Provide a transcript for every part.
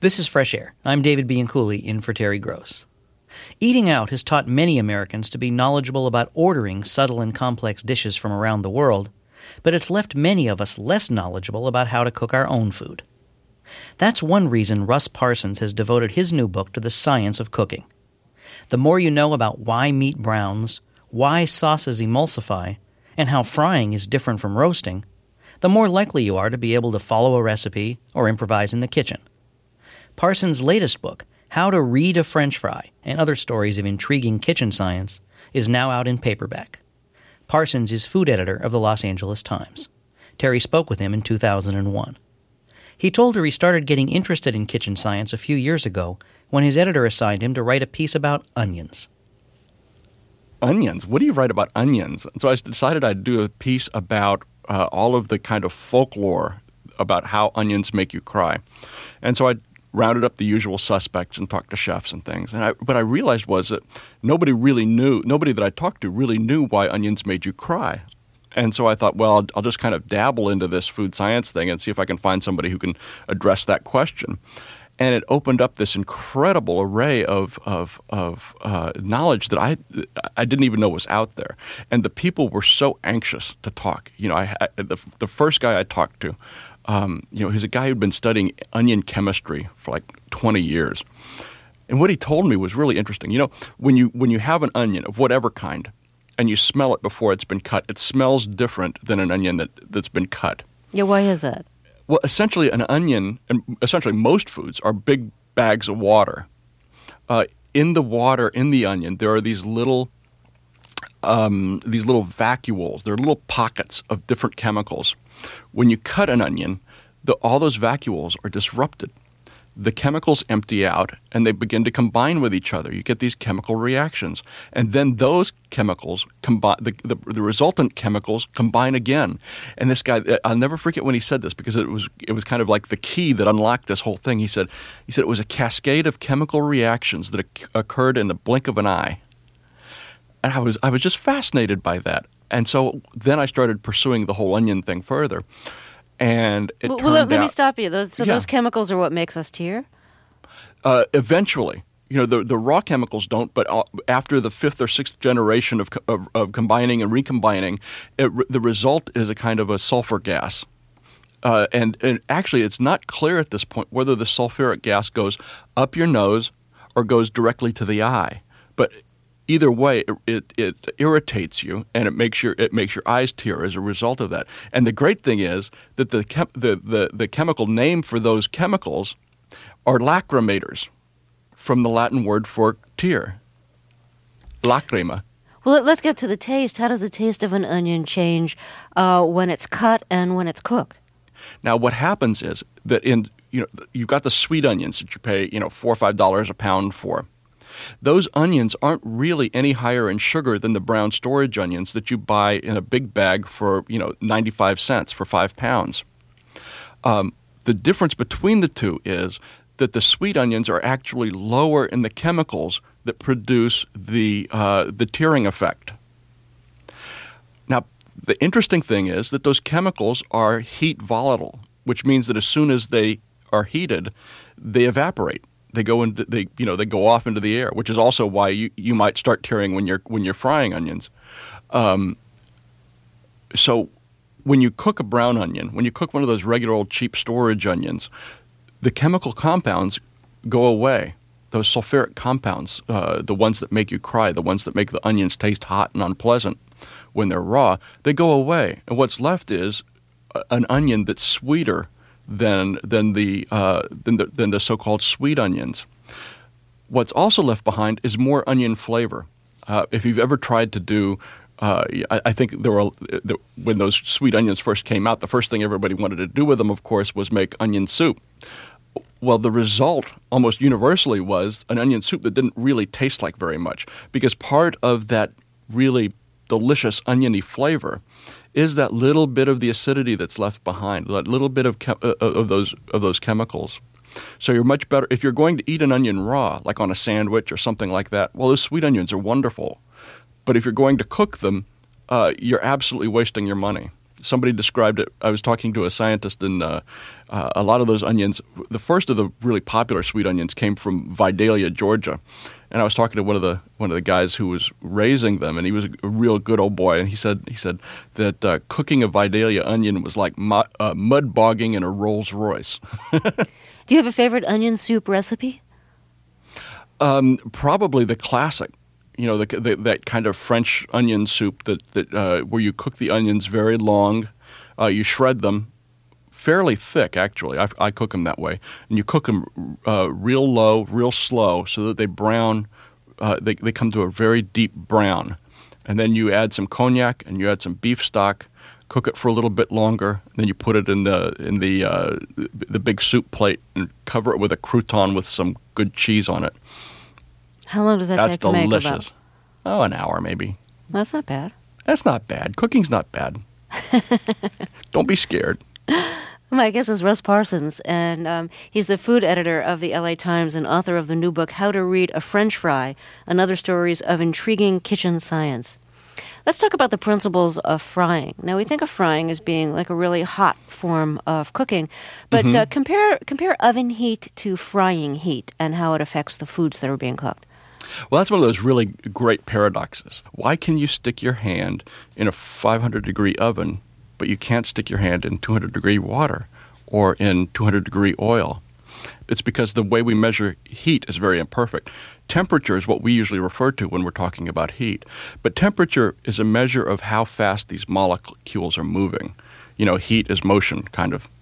This is Fresh Air. I'm David Bianculli in for Terry Gross. Eating out has taught many Americans to be knowledgeable about ordering subtle and complex dishes from around the world, but it's left many of us less knowledgeable about how to cook our own food. That's one reason Russ Parsons has devoted his new book to the science of cooking. The more you know about why meat browns, why sauces emulsify, and how frying is different from roasting, the more likely you are to be able to follow a recipe or improvise in the kitchen. Parsons' latest book, How to Read a French Fry and Other Stories of Intriguing Kitchen Science, is now out in paperback. Parsons is food editor of the Los Angeles Times. Terry spoke with him in 2001. He told her he started getting interested in kitchen science a few years ago when his editor assigned him to write a piece about onions. Onions? What do you write about onions? So I decided I'd do a piece about all of the kind of folklore about how onions make you cry. And so I rounded up the usual suspects and talked to chefs and things. And what I realized was that nobody that I talked to really knew why onions made you cry. And so I thought, well, I'll just kind of dabble into this food science thing and see if I can find somebody who can address that question. And it opened up this incredible array of knowledge that I didn't even know was out there. And the people were so anxious to talk. You know, the first guy I talked to, he's a guy who'd been studying onion chemistry for like 20 years. And what he told me was really interesting. You know, when you have an onion of whatever kind and you smell it before it's been cut, it smells different than an onion that's been cut. Yeah, why is that? Well, essentially an onion, and essentially most foods, are big bags of water. In the water, in the onion, there are these little vacuoles. They're little pockets of different chemicals. When you cut an onion, all those vacuoles are disrupted. The chemicals empty out, and they begin to combine with each other. You get these chemical reactions. And then those chemicals combine, the resultant chemicals combine again. And this guy, I'll never forget when he said this, because it was kind of like the key that unlocked this whole thing. He said it was a cascade of chemical reactions that occurred in the blink of an eye. And I was just fascinated by that. And so then I started pursuing the whole onion thing further. And it turned out... Let me stop you. Those chemicals are what makes us tear? Eventually. You know, the raw chemicals don't, but after the fifth or sixth generation of combining and recombining, the result is a kind of a sulfur gas. And actually, it's not clear at this point whether the sulfuric gas goes up your nose or goes directly to the eye. But either way, it irritates you, and it makes your eyes tear as a result of that. And the great thing is that the chemical name for those chemicals are lacrimators, from the Latin word for tear, lacrima. Well, let's get to the taste. How does the taste of an onion change when it's cut and when it's cooked? Now, what happens is that you've got the sweet onions that you pay $4 or $5 a pound for. Those onions aren't really any higher in sugar than the brown storage onions that you buy in a big bag for 95 cents for 5 pounds. The difference between the two is that the sweet onions are actually lower in the chemicals that produce the tearing effect. Now, the interesting thing is that those chemicals are heat volatile, which means that as soon as they are heated, they evaporate. They go off into the air, which is also why you might start tearing when you're frying onions. So when you cook a brown onion, when you cook one of those regular old cheap storage onions, the chemical compounds go away. Those sulfuric compounds, the ones that make you cry, the ones that make the onions taste hot and unpleasant when they're raw, they go away. And what's left is an onion that's sweeter than the so-called sweet onions. What's also left behind is more onion flavor. If you've ever tried to do, I think when those sweet onions first came out, the first thing everybody wanted to do with them, of course, was make onion soup. Well, the result almost universally was an onion soup that didn't really taste like very much, because part of that really delicious oniony flavor is that little bit of the acidity that's left behind, that little bit of those chemicals. So you're much better if you're going to eat an onion raw, like on a sandwich or something like that. Well, those sweet onions are wonderful, but if you're going to cook them, you're absolutely wasting your money. Somebody described it. I was talking to a scientist, and a lot of those onions, the first of the really popular sweet onions came from Vidalia, Georgia. And I was talking to one of the guys who was raising them, and he was a real good old boy. And he said that cooking a Vidalia onion was like mud bogging in a Rolls Royce. Do you have a favorite onion soup recipe? Probably the classic. That kind of French onion soup that where you cook the onions very long, you shred them fairly thick. Actually, I cook them that way, and you cook them real low, real slow, so that they brown. They come to a very deep brown, and then you add some cognac and you add some beef stock. Cook it for a little bit longer, and then you put it in the big soup plate and cover it with a crouton with some good cheese on it. How long does that take to make? That's delicious. Oh, an hour maybe. That's not bad. That's not bad. Cooking's not bad. Don't be scared. My guest is Russ Parsons, and he's the food editor of the LA Times and author of the new book, How to Read a French Fry and Other Stories of Intriguing Kitchen Science. Let's talk about the principles of frying. Now, we think of frying as being like a really hot form of cooking, but compare oven heat to frying heat and how it affects the foods that are being cooked. Well, that's one of those really great paradoxes. Why can you stick your hand in a 500-degree oven, but you can't stick your hand in 200-degree water or in 200-degree oil? It's because the way we measure heat is very imperfect. Temperature is what we usually refer to when we're talking about heat. But temperature is a measure of how fast these molecules are moving. Heat is motion, kind of.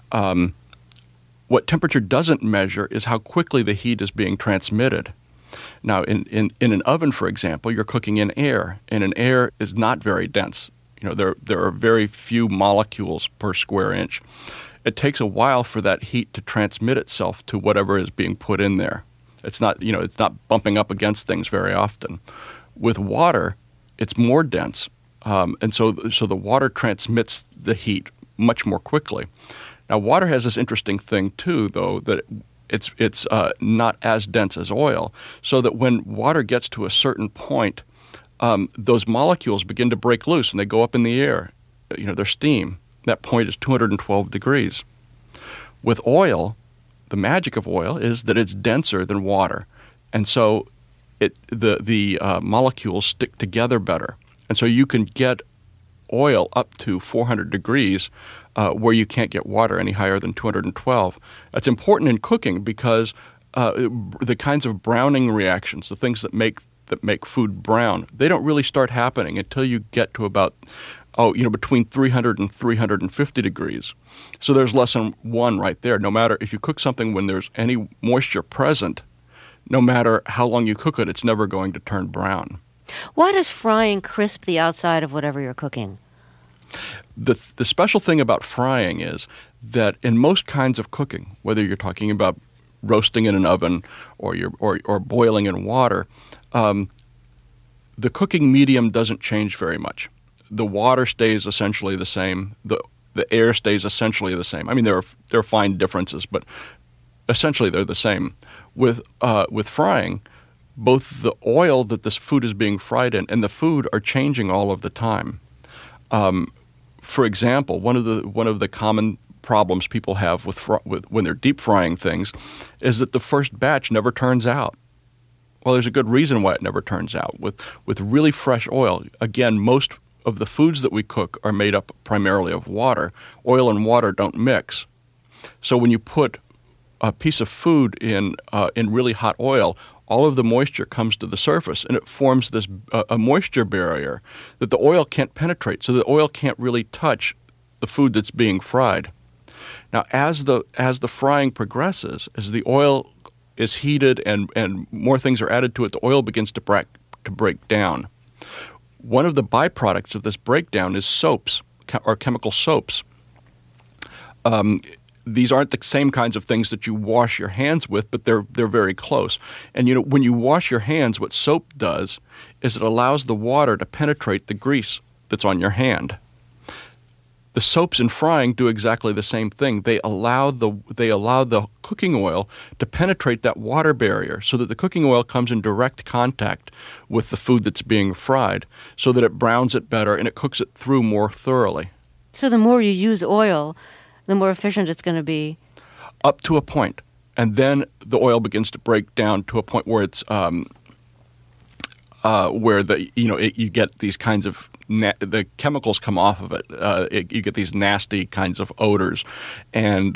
What temperature doesn't measure is how quickly the heat is being transmitted. Now, in an oven, for example, you're cooking in air, and an air is not very dense. There are very few molecules per square inch. It takes a while for that heat to transmit itself to whatever is being put in there. It's not bumping up against things very often. With water, it's more dense, and so the water transmits the heat much more quickly. Now, water has this interesting thing too, though, that it's not as dense as oil, so that when water gets to a certain point, those molecules begin to break loose and they go up in the air. They're steam. That point is 212 degrees. With oil, the magic of oil is that it's denser than water, and so the molecules stick together better. And so you can get oil up to 400 degrees where you can't get water any higher than 212. That's important in cooking because the kinds of browning reactions, the things that make food brown, they don't really start happening until you get to about between 300 and 350 degrees. So there's lesson one right there. No matter if you cook something when there's any moisture present, no matter how long you cook it, it's never going to turn brown. Why does frying crisp the outside of whatever you're cooking? The special thing about frying is that in most kinds of cooking, whether you're talking about roasting in an oven or boiling in water, the cooking medium doesn't change very much. The water stays essentially the same. The air stays essentially the same. I mean, there are fine differences, but essentially they're the same. With frying, both the oil that this food is being fried in and the food are changing all of the time. For example, one of the common problems people have with when they're deep frying things is that the first batch never turns out. Well, there's a good reason why it never turns out. With really fresh oil, again, most of the foods that we cook are made up primarily of water. Oil and water don't mix. So when you put a piece of food in really hot oil, all of the moisture comes to the surface, and it forms this a moisture barrier that the oil can't penetrate, so the oil can't really touch the food that's being fried. Now, as the frying progresses, as the oil is heated and more things are added to it, the oil begins to break down. One of the byproducts of this breakdown is soaps, or chemical soaps. These aren't the same kinds of things that you wash your hands with, but they're very close. And when you wash your hands, what soap does is it allows the water to penetrate the grease that's on your hand. The soaps in frying do exactly the same thing. They allow the cooking oil to penetrate that water barrier so that the cooking oil comes in direct contact with the food that's being fried so that it browns it better and it cooks it through more thoroughly. So the more you use oil, the more efficient it's going to be. Up to a point. And then the oil begins to break down to a point where it's where you get these kinds of the chemicals come off of it. You get these nasty kinds of odors, and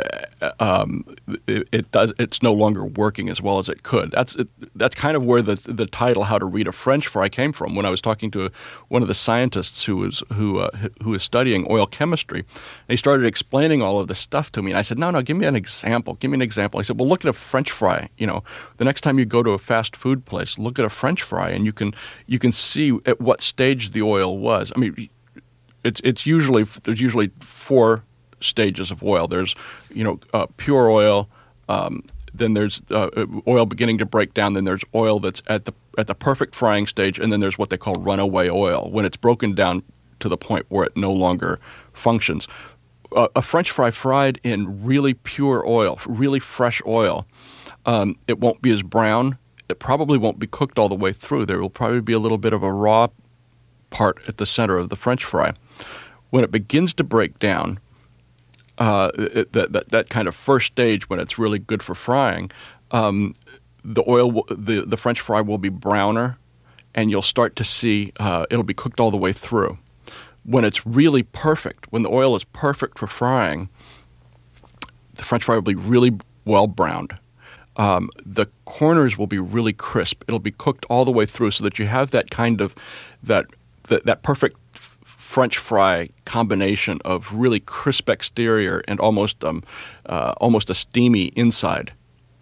it's no longer working as well as it could. That's kind of where the title "How to Read a French Fry" came from. When I was talking to one of the scientists who was studying oil chemistry, and he started explaining all of this stuff to me, and I said, "No, give me an example. Give me an example." He said, "Well, look at a French fry. The next time you go to a fast food place, look at a French fry, and you can see at what stage the oil was. I mean, there's usually 4 stages of oil. There's pure oil, then there's oil beginning to break down, then there's oil that's at the perfect frying stage, and then there's what they call runaway oil, when it's broken down to the point where it no longer functions. A French fry fried in really pure oil, really fresh oil, it won't be as brown. It probably won't be cooked all the way through. There will probably be a little bit of a raw part at the center of the French fry. When it begins to break down, that kind of first stage when it's really good for frying, the French fry will be browner, and you'll start to see it'll be cooked all the way through. When it's really perfect, when the oil is perfect for frying, the French fry will be really well browned. The corners will be really crisp. It'll be cooked all the way through, so that you have that kind of that perfect French fry combination of really crisp exterior and almost a steamy inside.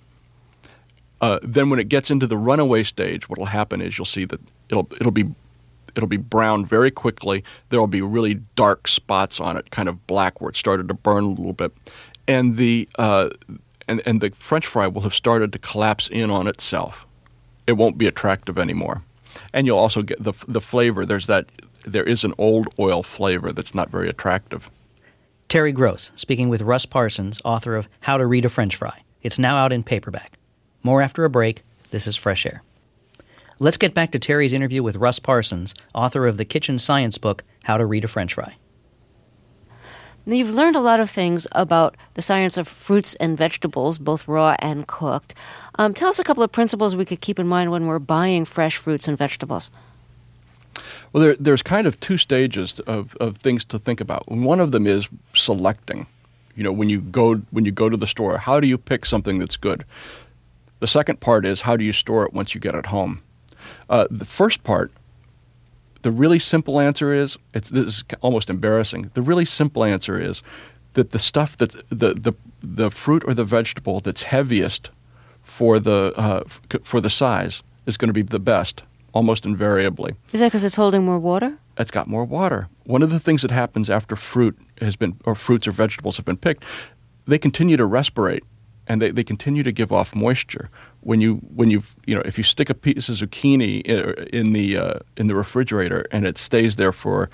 Then when it gets into the runaway stage, what will happen is you'll see that it'll be browned very quickly. There will be really dark spots on it, kind of black, where it started to burn a little bit, and the French fry will have started to collapse in on itself. It won't be attractive anymore. And you'll also get the flavor. There is an old oil flavor that's not very attractive. Terry Gross, speaking with Russ Parsons, author of How to Read a French Fry. It's now out in paperback. More after a break. This is Fresh Air. Let's get back to Terry's interview with Russ Parsons, author of the kitchen science book, How to Read a French Fry. Now, you've learned a lot of things about the science of fruits and vegetables, both raw and cooked. Tell us a couple of principles we could keep in mind when we're buying fresh fruits and vegetables. Well, there's kind of 2 stages of things to think about. One of them is selecting. When you go to the store, how do you pick something that's good? The second part is, how do you store it once you get it home? The first part, the really simple answer is, this is almost embarrassing. The really simple answer is that the stuff that the fruit or the vegetable that's heaviest for the size is going to be the best, almost invariably. Is that because it's holding more water? It's got more water. One of the things that happens after fruits or vegetables have been picked, they continue to respirate, and they continue to give off moisture. If you stick a piece of zucchini in the refrigerator and it stays there for,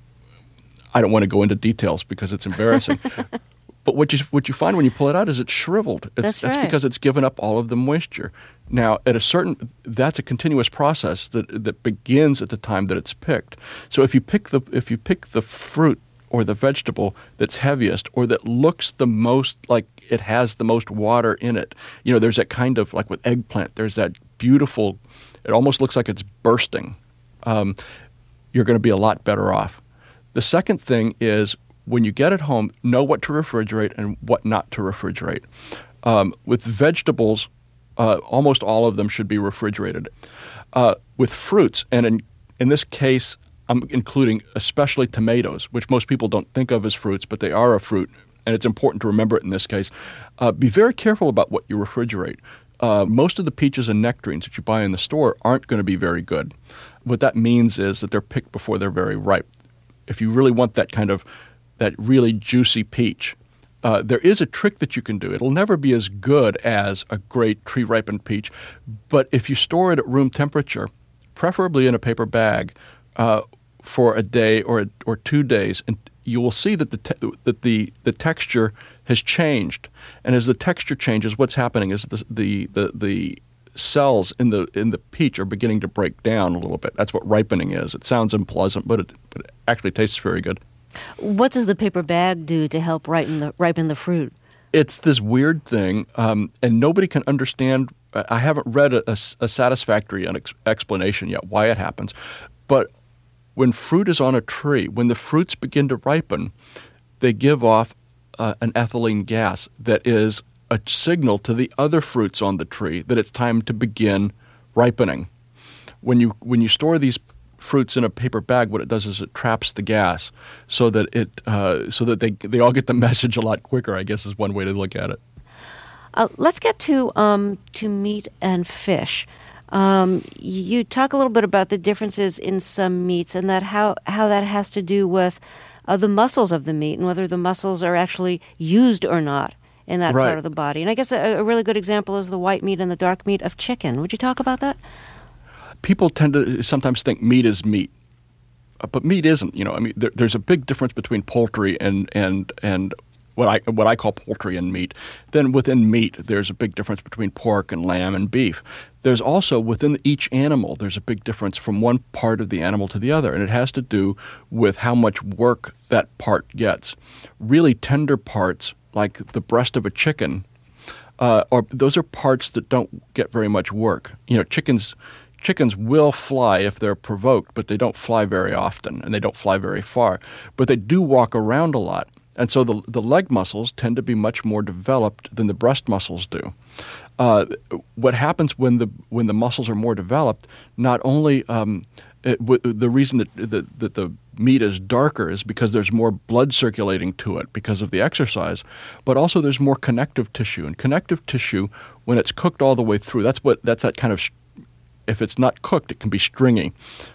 I don't want to go into details because it's embarrassing. But what you find when you pull it out is it's shriveled. That's right. That's because it's given up all of the moisture. Now, that's a continuous process that begins at the time that it's picked. So if you pick the fruit or the vegetable that's heaviest or that looks the most like it has the most water in it, there's that kind of, like with eggplant, there's that beautiful, it almost looks like it's bursting. You're going to be a lot better off. The second thing is, when you get it home, know what to refrigerate and what not to refrigerate. With vegetables, almost all of them should be refrigerated. With fruits, and in this case, I'm including especially tomatoes, which most people don't think of as fruits, but they are a fruit, and it's important to remember it in this case. Be very careful about what you refrigerate. Most of the peaches and nectarines that you buy in the store aren't going to be very good. What that means is that they're picked before they're very ripe. If you really want that really juicy peach, there is a trick that you can do. It'll never be as good as a great tree-ripened peach, but if you store it at room temperature, preferably in a paper bag, for a day or 2 days, and you will see that the texture has changed. And as the texture changes, what's happening is the cells in the peach are beginning to break down a little bit. That's what ripening is. It sounds unpleasant, but it actually tastes very good. What does the paper bag do to help ripen the fruit? It's this weird thing, and nobody can understand. I haven't read a satisfactory explanation yet why it happens. But when fruit is on a tree, when the fruits begin to ripen, they give off an ethylene gas that is a signal to the other fruits on the tree that it's time to begin ripening. When you store these fruits in a paper bag, what it does is it traps the gas so that they all get the message a lot quicker, I guess is one way to look at it. Let's get to meat and fish. You talk a little bit about the differences in some meats and that how that has to do with the muscles of the meat and whether the muscles are actually used or not in that part of the body. And I guess a really good example is the white meat and the dark meat of chicken. Would you talk about that? People tend to sometimes think meat is meat, but meat isn't. I mean, there's a big difference between poultry and what I call poultry and meat. Then within meat, there's a big difference between pork and lamb and beef. There's also within each animal, there's a big difference from one part of the animal to the other, and it has to do with how much work that part gets. Really tender parts, like the breast of a chicken, those are parts that don't get very much work. Chickens will fly if they're provoked, but they don't fly very often, and they don't fly very far. But they do walk around a lot. And so the leg muscles tend to be much more developed than the breast muscles do. What happens when the muscles are more developed, not only the reason that the meat is darker is because there's more blood circulating to it because of the exercise, but also there's more connective tissue. And connective tissue, when it's cooked all the way through, that's that kind of. If it's not cooked, it can be stringy.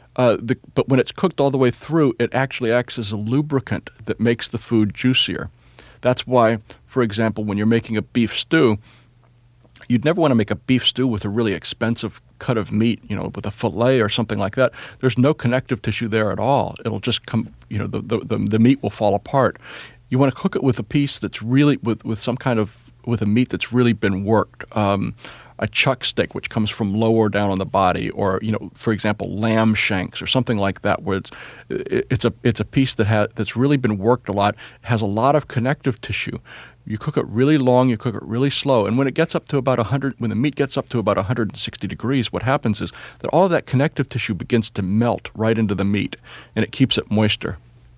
But when it's cooked all the way through, it actually acts as a lubricant that makes the food juicier. That's why, for example, when you're making a beef stew, you'd never want to make a beef stew with a really expensive cut of meat, with a fillet or something like that. There's no connective tissue there at all. It'll just come, the meat will fall apart. You want to cook it with a piece that's really, with a meat that's really been worked. A chuck steak, which comes from lower down on the body, or for example, lamb shanks or something like that, where it's a piece that's really been worked a lot, has a lot of connective tissue. You cook it really long, you cook it really slow, and when it gets up to about 100, when the meat gets up to about 160 degrees, what happens is that all of that connective tissue begins to melt right into the meat, and it keeps it moister.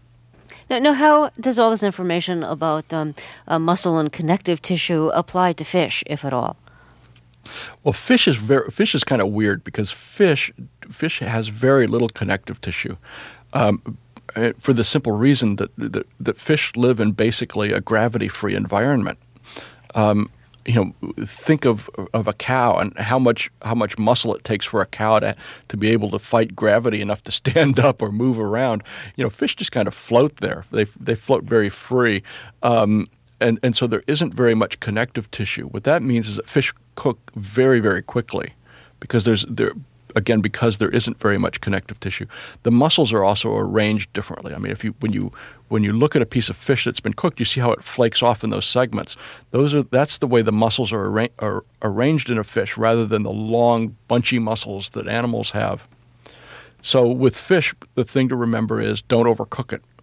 Now, how does all this information about muscle and connective tissue apply to fish, if at all? Well, fish is kind of weird because fish has very little connective tissue, for the simple reason that fish live in basically a gravity-free environment. Think of a cow and how much muscle it takes for a cow to be able to fight gravity enough to stand up or move around. Fish just kind of float there. They float very free. And so there isn't very much connective tissue. What that means is that fish cook very, very quickly because there isn't very much connective tissue. The muscles are also arranged differently. I mean, when you look at a piece of fish that's been cooked, you see how it flakes off in those segments. That's the way the muscles are arranged in a fish rather than the long, bunchy muscles that animals have. So with fish, the thing to remember is don't overcook it.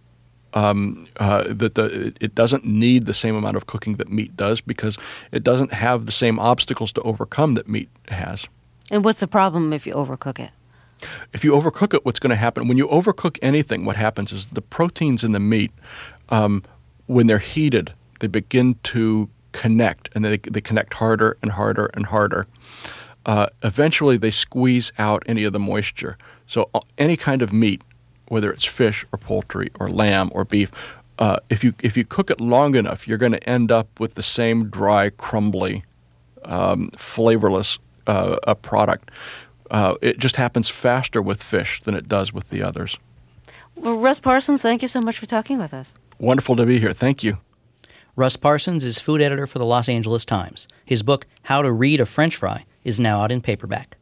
It doesn't need the same amount of cooking that meat does because it doesn't have the same obstacles to overcome that meat has. And what's the problem if you overcook it? If you overcook it, what's going to happen? When you overcook anything, what happens is the proteins in the meat, when they're heated, they begin to connect, and they connect harder and harder and harder. Eventually, they squeeze out any of the moisture. So any kind of meat, whether it's fish or poultry or lamb or beef, if you cook it long enough, you're going to end up with the same dry, crumbly, flavorless product. It just happens faster with fish than it does with the others. Well, Russ Parsons, thank you so much for talking with us. Wonderful to be here. Thank you. Russ Parsons is food editor for the Los Angeles Times. His book, How to Read a French Fry, is now out in paperback.